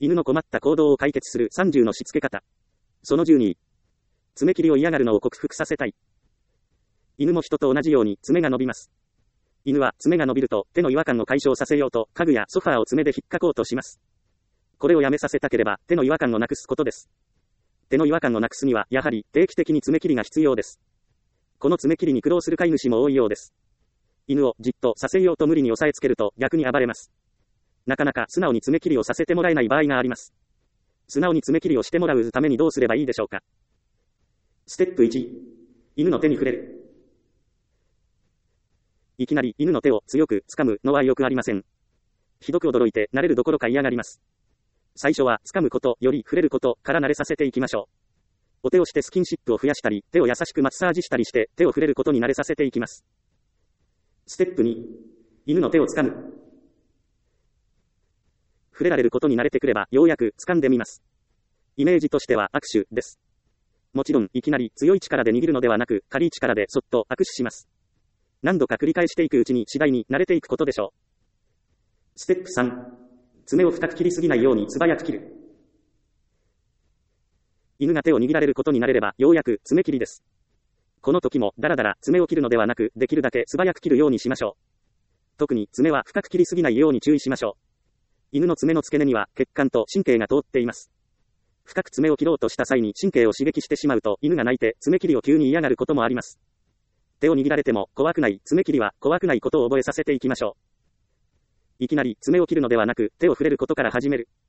犬の困った行動を解決する30のしつけ方。その12。爪切りを嫌がるのを克服させたい。犬も人と同じように爪が伸びます。犬は爪が伸びると手の違和感を解消させようと家具やソファーを爪で引っかこうとします。これをやめさせたければ手の違和感をなくすことです。手の違和感をなくすにはやはり定期的に爪切りが必要です。この爪切りに苦労する飼い主も多いようです。犬をじっとさせようと無理に押さえつけると逆に暴れます。なかなか素直に爪切りをさせてもらえない場合があります。素直に爪切りをしてもらうためにどうすればいいでしょうか。ステップ1。犬の手に触れる。いきなり犬の手を強く掴むのはよくありません。ひどく驚いて慣れるどころか嫌がります。最初は掴むことより触れることから慣れさせていきましょう。お手をしてスキンシップを増やしたり、手を優しくマッサージしたりして手を触れることに慣れさせていきます。ステップ2。犬の手を掴む。触れられることに慣れてくればようやく掴んでみます。イメージとしては握手です。もちろんいきなり強い力で握るのではなく軽い力でそっと握手します。何度か繰り返していくうちに次第に慣れていくことでしょう。ステップ3。爪を深く切りすぎないように素早く切る。犬が手を握られることに慣れればようやく爪切りです。この時もだらだら爪を切るのではなくできるだけ素早く切るようにしましょう。特に爪は深く切りすぎないように注意しましょう。犬の爪の付け根には血管と神経が通っています。深く爪を切ろうとした際に神経を刺激してしまうと犬が鳴いて爪切りを急に嫌がることもあります。手を握られても怖くない爪切りは怖くないことを覚えさせていきましょう。いきなり爪を切るのではなく手を触れることから始める。